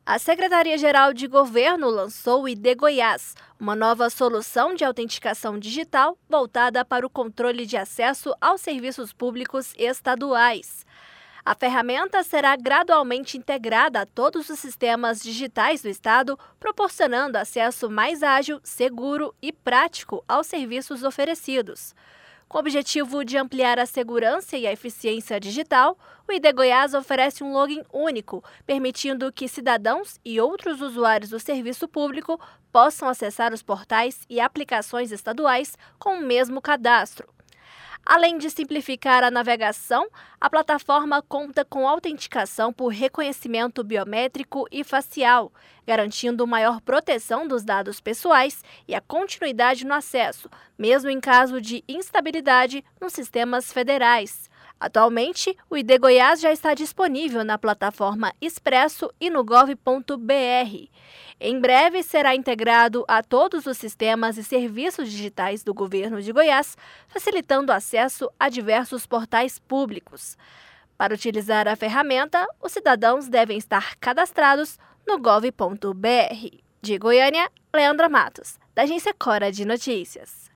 A Secretaria-Geral de Governo lançou o ID Goiás, uma nova solução de autenticação digital voltada para o controle de acesso aos serviços públicos estaduais. A ferramenta será gradualmente integrada a todos os sistemas digitais do Estado, proporcionando acesso mais ágil, seguro e prático aos serviços oferecidos. Com o objetivo de ampliar a segurança e a eficiência digital, o ID Goiás oferece um login único, permitindo que cidadãos e outros usuários do serviço público possam acessar os portais e aplicações estaduais com o mesmo cadastro. Além de simplificar a navegação, a plataforma conta com autenticação por reconhecimento biométrico e facial, garantindo maior proteção dos dados pessoais e a continuidade no acesso, mesmo em caso de instabilidade nos sistemas federais. Atualmente, o ID Goiás já está disponível na plataforma Expresso e no gov.br. Em breve será integrado a todos os sistemas e serviços digitais do governo de Goiás, facilitando o acesso a diversos portais públicos. Para utilizar a ferramenta, os cidadãos devem estar cadastrados no gov.br. De Goiânia, Leandra Matos, da Agência Cora de Notícias.